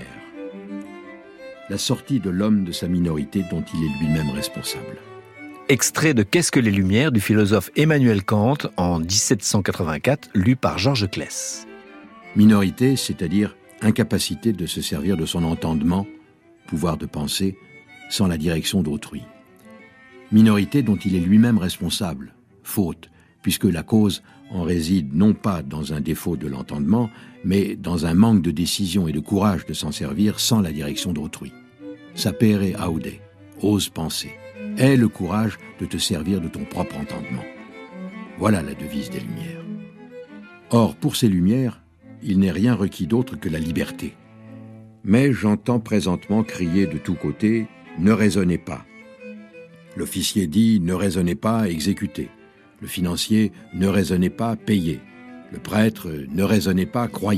La sortie de l'homme de sa minorité dont il est lui-même responsable. Extrait de Qu'est-ce que les Lumières du philosophe Emmanuel Kant en 1784, lu par Georges Claes. Minorité, c'est-à-dire incapacité de se servir de son entendement, pouvoir de penser, sans la direction d'autrui. Minorité dont il est lui-même responsable, faute, puisque la cause en réside non pas dans un défaut de l'entendement, mais dans un manque de décision et de courage de s'en servir sans la direction d'autrui. Sapere aude, ose penser. Aie le courage de te servir de ton propre entendement. Voilà la devise des Lumières. Or, pour ces Lumières, il n'est rien requis d'autre que la liberté. Mais j'entends présentement crier de tous côtés « Ne raisonnez pas ». L'officier dit « Ne raisonnez pas, exécutez ». Le financier « Ne raisonnez pas, payez ». Le prêtre « Ne raisonnez pas, croyez ».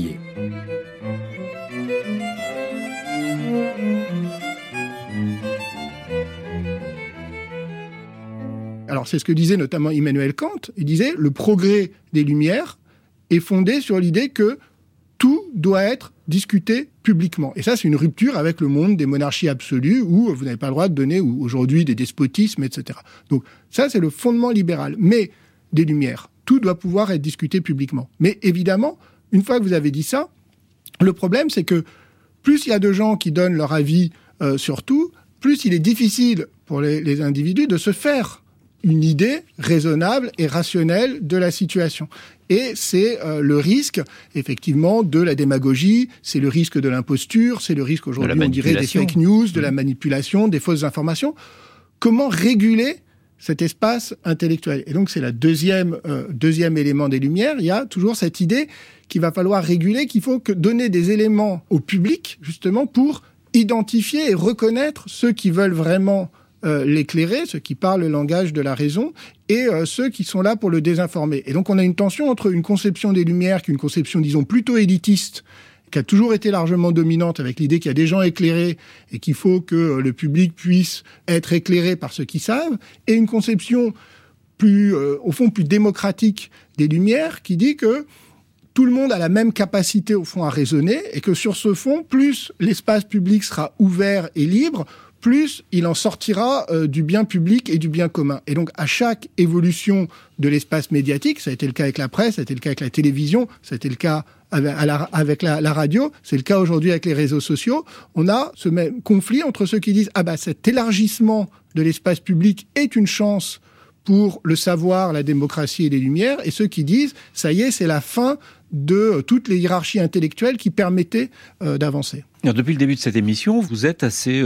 Alors c'est ce que disait notamment Immanuel Kant. Il disait le progrès des Lumières est fondé sur l'idée que tout doit être discuté publiquement. Et ça, c'est une rupture avec le monde des monarchies absolues où vous n'avez pas le droit de donner aujourd'hui des despotismes, etc. Donc ça, c'est le fondement libéral. Mais des Lumières, tout doit pouvoir être discuté publiquement. Mais évidemment, une fois que vous avez dit ça, le problème, c'est que plus il y a de gens qui donnent leur avis sur tout, plus il est difficile pour les individus de se faire une idée raisonnable et rationnelle de la situation. Et c'est le risque, effectivement, de la démagogie, c'est le risque de l'imposture, c'est le risque, aujourd'hui, on dirait, des fake news, de la manipulation, des fausses informations. Comment réguler cet espace intellectuel? Et donc, c'est le deuxième élément des Lumières. Il y a toujours cette idée qu'il va falloir réguler, qu'il faut donner des éléments au public, justement, pour identifier et reconnaître ceux qui veulent vraiment l'éclairer, ceux qui parlent le langage de la raison, et ceux qui sont là pour le désinformer. Et donc on a une tension entre une conception des Lumières, qui est une conception, disons, plutôt élitiste, qui a toujours été largement dominante, avec l'idée qu'il y a des gens éclairés et qu'il faut que le public puisse être éclairé par ceux qui savent, et une conception plus, au fond, plus démocratique des Lumières, qui dit que tout le monde a la même capacité, au fond, à raisonner, et que sur ce fond, plus l'espace public sera ouvert et libre, plus il en sortira du bien public et du bien commun. Et donc, à chaque évolution de l'espace médiatique, ça a été le cas avec la presse, ça a été le cas avec la télévision, ça a été le cas avec la radio, c'est le cas aujourd'hui avec les réseaux sociaux, on a ce même conflit entre ceux qui disent « Ah bah, cet élargissement de l'espace public est une chance pour le savoir, la démocratie et les Lumières », et ceux qui disent « Ça y est, c'est la fin de toutes les hiérarchies intellectuelles qui permettaient d'avancer ». Alors, depuis le début de cette émission, vous êtes assez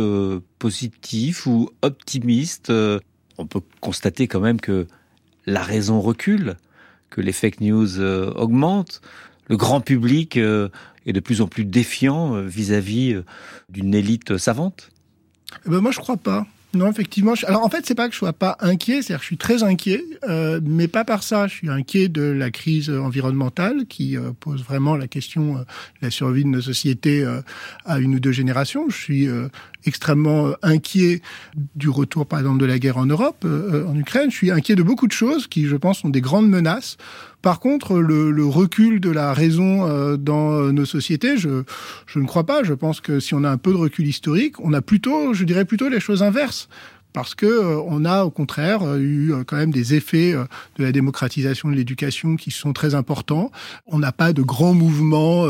positif ou optimiste. On peut constater quand même que la raison recule, que les fake news augmentent. Le grand public est de plus en plus défiant vis-à-vis d'une élite savante. Moi, je crois pas. Non, effectivement. Alors, en fait, c'est pas que je sois pas inquiet, c'est-à-dire que je suis très inquiet, mais pas par ça. Je suis inquiet de la crise environnementale qui pose vraiment la question de la survie de nos sociétés à une ou deux générations. Je suis extrêmement inquiet du retour, par exemple, de la guerre en Europe, en Ukraine. Je suis inquiet de beaucoup de choses qui, je pense, sont des grandes menaces. Par contre, le recul de la raison dans nos sociétés, je ne crois pas. Je pense que si on a un peu de recul historique, on a plutôt, je dirais plutôt les choses inverses. parce que on a au contraire eu quand même des effets de la démocratisation de l'éducation qui sont très importants. On n'a pas de grands mouvements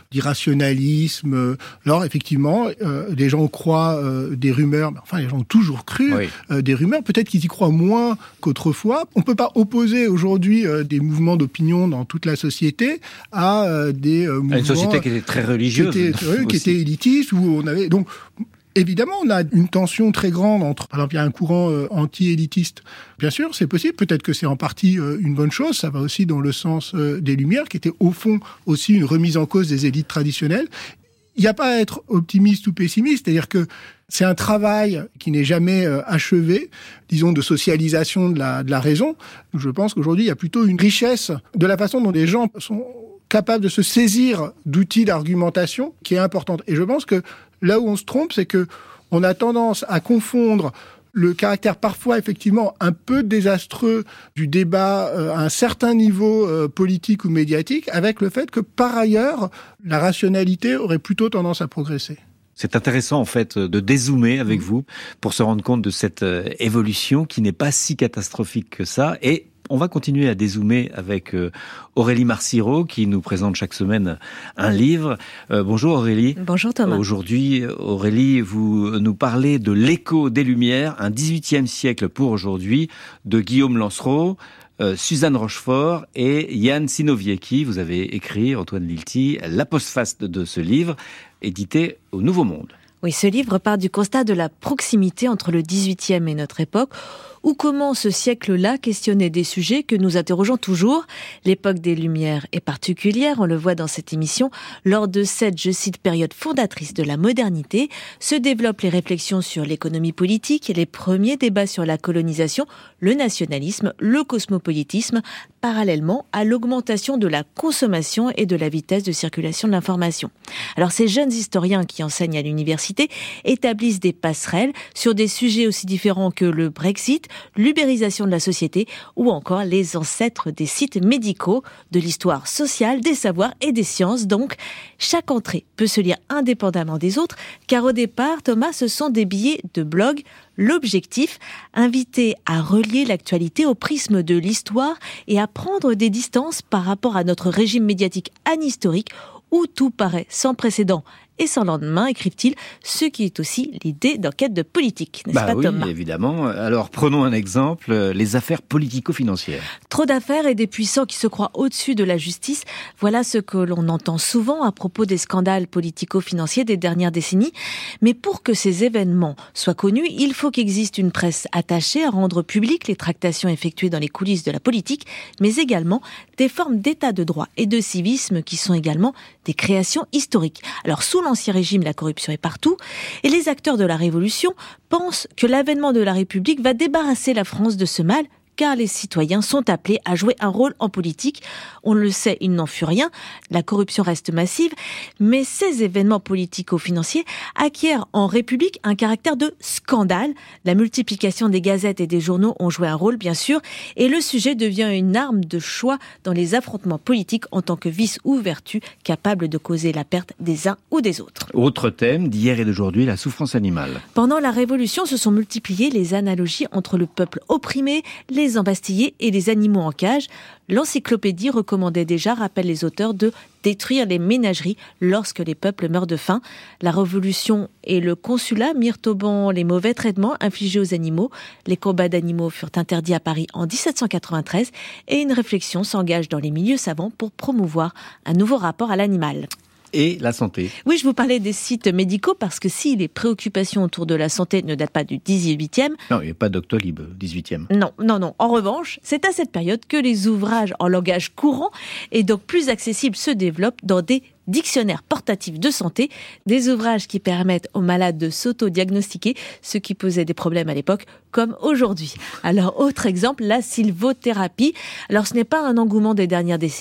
d'irrationalisme. Alors effectivement, les gens croient des rumeurs, mais enfin les gens ont toujours cru des rumeurs. Peut-être qu'ils y croient moins qu'autrefois. On peut pas opposer aujourd'hui des mouvements d'opinion dans toute la société à des mouvements... Une société qui était très religieuse. Qui était élitiste, où on avait... Donc, évidemment, on a une tension très grande entre... Par exemple, il y a un courant anti-élitiste. Bien sûr, c'est possible. Peut-être que c'est en partie une bonne chose. Ça va aussi dans le sens des Lumières, qui était au fond aussi une remise en cause des élites traditionnelles. Il n'y a pas à être optimiste ou pessimiste. C'est-à-dire que c'est un travail qui n'est jamais achevé, disons, de socialisation de la raison. Je pense qu'aujourd'hui, il y a plutôt une richesse de la façon dont les gens sont capables de se saisir d'outils d'argumentation qui est importante. Et je pense que là où on se trompe, c'est que on a tendance à confondre le caractère parfois effectivement un peu désastreux du débat à un certain niveau politique ou médiatique avec le fait que par ailleurs, la rationalité aurait plutôt tendance à progresser. C'est intéressant en fait de dézoomer avec vous pour se rendre compte de cette évolution qui n'est pas si catastrophique que ça. Et on va continuer à dézoomer avec Aurélie Marciro qui nous présente chaque semaine un livre. Bonjour Aurélie. Bonjour Thomas. Aujourd'hui, Aurélie, vous nous parlez de L'écho des Lumières, un 18e siècle pour aujourd'hui, de Guillaume Lancereau, Suzanne Rochefort et Yann Sinowiecki. Vous avez écrit, Antoine Lilti, la postface de ce livre, édité au Nouveau Monde. Oui, ce livre part du constat de la proximité entre le XVIIIe et notre époque, ou comment ce siècle-là questionnait des sujets que nous interrogeons toujours. L'époque des Lumières est particulière, on le voit dans cette émission. Lors de cette, je cite, période fondatrice de la modernité, se développent les réflexions sur l'économie politique, les premiers débats sur la colonisation, le nationalisme, le cosmopolitisme, parallèlement à l'augmentation de la consommation et de la vitesse de circulation de l'information. Alors ces jeunes historiens qui enseignent à l'université établissent des passerelles sur des sujets aussi différents que le Brexit, l'ubérisation de la société ou encore les ancêtres des sites médicaux, de l'histoire sociale, des savoirs et des sciences. Donc, chaque entrée peut se lire indépendamment des autres, car au départ, Thomas, ce sont des billets de blog. L'objectif, inviter à relier l'actualité au prisme de l'histoire et à prendre des distances par rapport à notre régime médiatique anhistorique où tout paraît sans précédent et sans lendemain, écrivent-ils, ce qui est aussi l'idée d'enquête de politique, n'est-ce pas Thomas ? Oui, évidemment. Alors prenons un exemple, les affaires politico-financières. Trop d'affaires et des puissants qui se croient au-dessus de la justice, voilà ce que l'on entend souvent à propos des scandales politico-financiers des dernières décennies. Mais pour que ces événements soient connus, il faut qu'existe une presse attachée à rendre publiques les tractations effectuées dans les coulisses de la politique, mais également des formes d'état de droit et de civisme qui sont également des créations historiques. Alors sous l'Ancien Régime, la corruption est partout, et les acteurs de la Révolution pensent que l'avènement de la République va débarrasser la France de ce mal, car les citoyens sont appelés à jouer un rôle en politique. On le sait, il n'en fut rien, la corruption reste massive, mais ces événements politico-financiers acquièrent en République un caractère de scandale. La multiplication des gazettes et des journaux ont joué un rôle, bien sûr, et le sujet devient une arme de choix dans les affrontements politiques en tant que vice ou vertu capable de causer la perte des uns ou des autres. Autre thème d'hier et d'aujourd'hui, la souffrance animale. Pendant la Révolution, se sont multipliées les analogies entre le peuple opprimé, les embastillés et les animaux en cage. L'encyclopédie recommandait déjà, rappelle les auteurs, de détruire les ménageries lorsque les peuples meurent de faim. La Révolution et le Consulat mirent au ban les mauvais traitements infligés aux animaux. Les combats d'animaux furent interdits à Paris en 1793 et une réflexion s'engage dans les milieux savants pour promouvoir un nouveau rapport à l'animal. Et la santé. Oui, je vous parlais des sites médicaux parce que si les préoccupations autour de la santé ne datent pas du 18e... Non, il n'y a pas Doctolib, 18e. Non. En revanche, c'est à cette période que les ouvrages en langage courant et donc plus accessibles se développent dans des dictionnaires portatifs de santé, des ouvrages qui permettent aux malades de s'auto-diagnostiquer, ce qui posait des problèmes à l'époque comme aujourd'hui. Alors, autre exemple, la sylvothérapie. Alors, ce n'est pas un engouement des dernières décennies.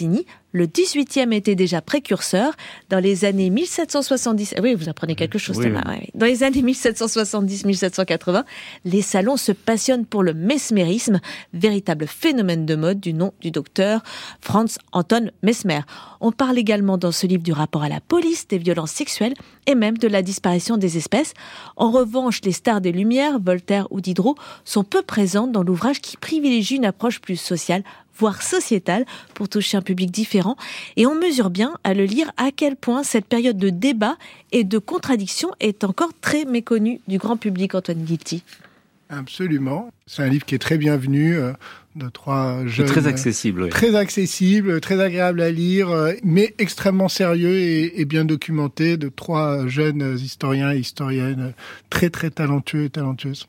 Le 18e était déjà précurseur. Dans les années 1770... Oui, vous apprenez quelque chose, Thomas. Oui. Dans les années 1770-1780, les salons se passionnent pour le mesmérisme, véritable phénomène de mode du nom du docteur Franz Anton Mesmer. On parle également dans ce livre du rapport à la police, des violences sexuelles et même de la disparition des espèces. En revanche, les stars des Lumières, Voltaire ou Diderot, sont peu présentes dans l'ouvrage qui privilégie une approche plus sociale, voire sociétale, pour toucher un public différent. Et on mesure bien, à le lire, à quel point cette période de débat et de contradiction est encore très méconnue du grand public, Antoine Guilty. Absolument. C'est un livre qui est très bienvenu, de 3 jeunes... Très accessible, oui. Très accessible, très agréable à lire, mais extrêmement sérieux et bien documenté, de 3 jeunes historiens et historiennes très très talentueux et talentueuses.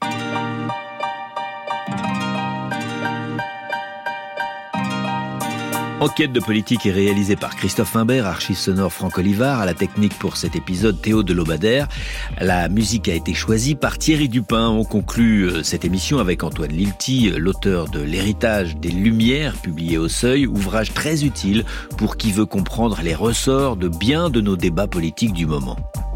Enquête de politique est réalisée par Christophe Imbert, archive sonore Franck Olivard, à la technique pour cet épisode Théo de Lobadère. La musique a été choisie par Thierry Dupin. On conclut cette émission avec Antoine Lilti, l'auteur de L'héritage des Lumières, publié au Seuil, ouvrage très utile pour qui veut comprendre les ressorts de bien de nos débats politiques du moment.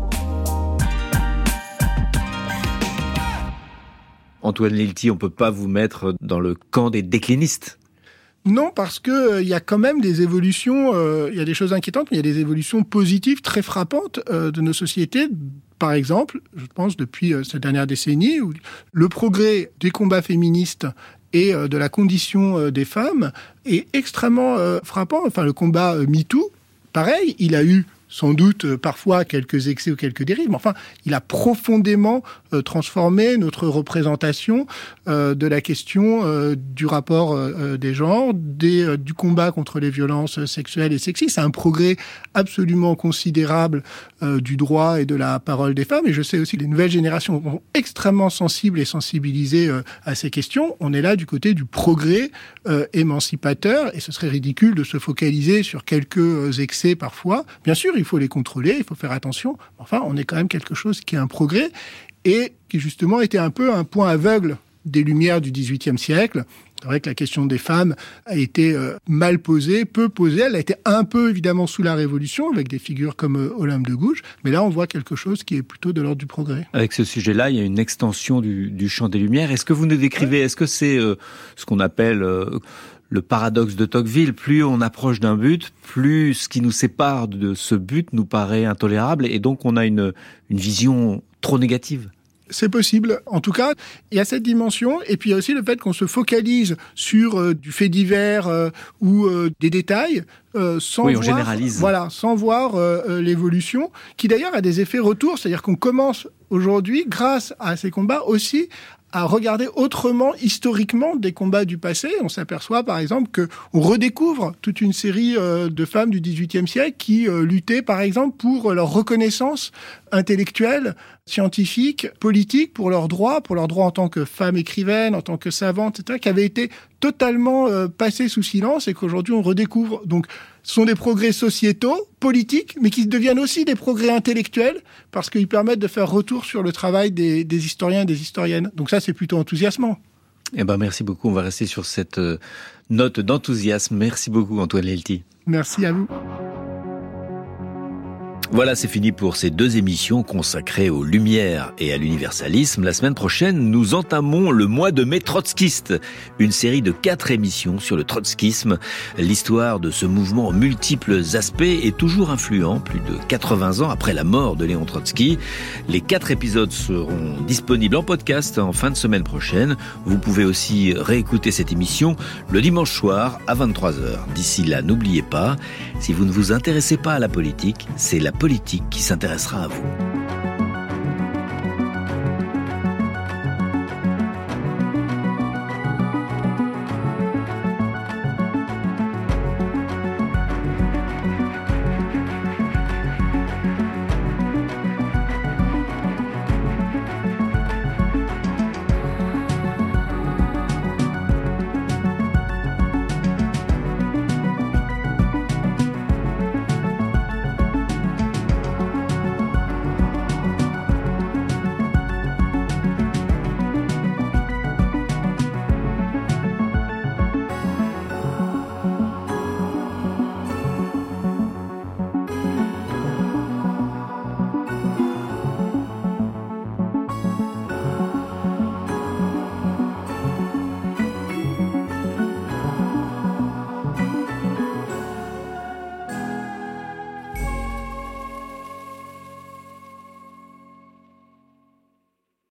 Antoine Lilti, on peut pas vous mettre dans le camp des déclinistes. Non, parce que il y a quand même des évolutions, il y a des choses inquiétantes, mais il y a des évolutions positives très frappantes de nos sociétés. Par exemple, je pense depuis cette dernière décennie, où le progrès des combats féministes et de la condition des femmes est extrêmement frappant. Enfin, le combat MeToo, pareil, il a eu sans doute parfois quelques excès ou quelques dérives, mais enfin, il a profondément transformé notre représentation de la question du rapport des genres, du combat contre les violences sexuelles et sexistes. C'est un progrès absolument considérable du droit et de la parole des femmes. Et je sais aussi que les nouvelles générations sont extrêmement sensibles et sensibilisées à ces questions. On est là du côté du progrès émancipateur, et ce serait ridicule de se focaliser sur quelques excès parfois. Bien sûr, il faut les contrôler, il faut faire attention. Enfin, on est quand même quelque chose qui est un progrès et qui justement était un peu un point aveugle des Lumières du XVIIIe siècle. C'est vrai que la question des femmes a été mal posée, peu posée. Elle a été un peu évidemment sous la Révolution avec des figures comme Olympe de Gouges. Mais là, on voit quelque chose qui est plutôt de l'ordre du progrès. Avec ce sujet-là, il y a une extension du champ des Lumières. Est-ce que vous nous décrivez, est-ce que c'est ce qu'on appelle... le paradoxe de Tocqueville, plus on approche d'un but, plus ce qui nous sépare de ce but nous paraît intolérable et donc on a une vision trop négative. C'est possible. En tout cas, il y a cette dimension et puis il y a aussi le fait qu'on se focalise sur du fait divers ou des détails sans on voir, généralise. Voilà, sans voir l'évolution qui d'ailleurs a des effets retours, c'est-à-dire qu'on commence aujourd'hui grâce à ces combats aussi à regarder autrement, historiquement, des combats du passé. On s'aperçoit, par exemple, qu'on redécouvre toute une série de femmes du XVIIIe siècle qui luttaient, par exemple, pour leur reconnaissance intellectuelle, scientifique, politique, pour leurs droits en tant que femmes écrivaines, en tant que savantes, etc., qui avaient été totalement passées sous silence et qu'aujourd'hui on redécouvre. Donc, ce sont des progrès sociétaux, politiques, mais qui deviennent aussi des progrès intellectuels parce qu'ils permettent de faire retour sur le travail des historiens et des historiennes. Donc ça, c'est plutôt enthousiasmant. Eh ben, merci beaucoup. On va rester sur cette note d'enthousiasme. Merci beaucoup, Antoine Lilti. Merci à vous. Voilà, c'est fini pour ces 2 émissions consacrées aux Lumières et à l'universalisme. La semaine prochaine, nous entamons le mois de mai trotskiste, une série de 4 émissions sur le trotskisme. L'histoire de ce mouvement aux multiples aspects est toujours influent, plus de 80 ans après la mort de Léon Trotsky. Les 4 épisodes seront disponibles en podcast en fin de semaine prochaine. Vous pouvez aussi réécouter cette émission le dimanche soir à 23h. D'ici là, n'oubliez pas, si vous ne vous intéressez pas à la politique, c'est la politique qui s'intéressera à vous.